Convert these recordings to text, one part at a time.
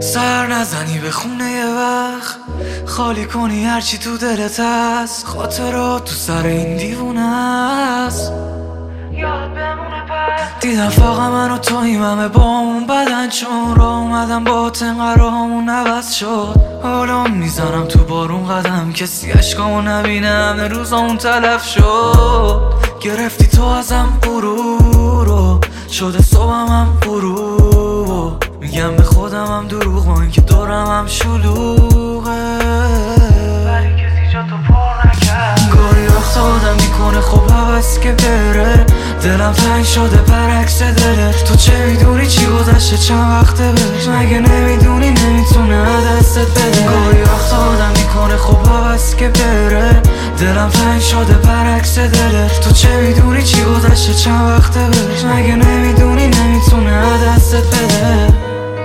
سر نزنی به خونه یه وقت، خالی کنی هرچی تو دلت هست. خاطرات تو سر این دیوونه است، یاد بمونه پس. دیدم فقط من و تویم همه با اون بدن، چون را اومدم با تنقرامون عوض شد. حالا میزنم تو بارون قدم، کسی عشقامو نبینه، همه روزامون تلف شد. گرفتی تو ازم غرورو، شده صبحم هم غروب. میگم به خودم هم دروغ، با اینکه دورم هم شلوغه، ولی کسی جا تو پر نکرد. گاهی وقتا آدم میکنه خب حوض که بره، دلم تنگ شده برعکس دلت. تو چه میدونی چی گذشته چند وقته بهش، مگه نمیدونی نمیتونه دستت بده. گاهی وقتا آدم میکنه خب حوض که بره، دلم تنگ شده برعکس دلت. تو چه میدونی چی گذشته چند وقته بهش، مگه نمیدونی نمیتونه دستت بده.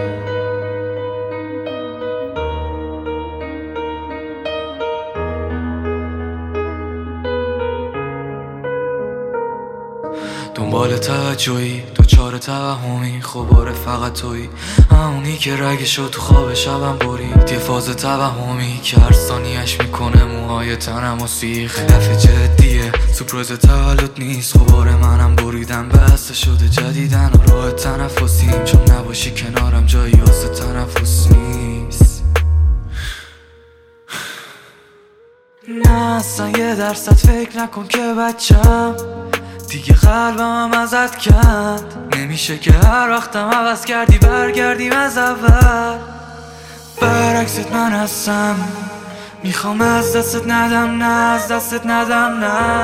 دنبال توجهی، دوچار توهمی، خباره فقط تویی، همونی که رگشو تو خواب شبم برید. یه فاز توهمی که هر ثانیه‌اش میکنه موهای تنم و سیخ. دفعه جدیه، سورپرایز تولد نیست، خباره منم بریدم بسته شده جدیدن و راه تنفسیم. چون نباشی کنارم جایی واسه تنفس نیست. نه اصلا 1% فکر نکن که بچم، دیگه قلبم هم ازت کند. نمیشه که هر وقتم عوض کردی برگردیم از اول. برعکست من هستم، میخوام از دستت ندم، نه از دستت ندم، نه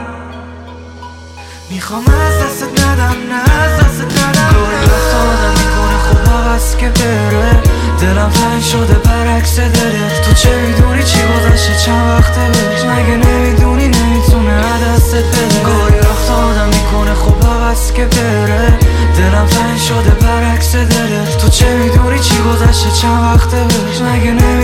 میخوام از دستت ندم، نه از دستت ندم. گاهی وقتا آدم میکنه خب عوض که بره، دلم تنگ شده برعکس دلت. تو چه میدونی چی گذشته چند وقته بهش، مگه نمیدونی نمیتونه دستت بده. گاهی وقتا آدم میکنه خب عوض که بره، دلم تنگ شده برعکس دلت. تو چه میدونی چی گذشته چند وقته بهش، مگه نمیدونی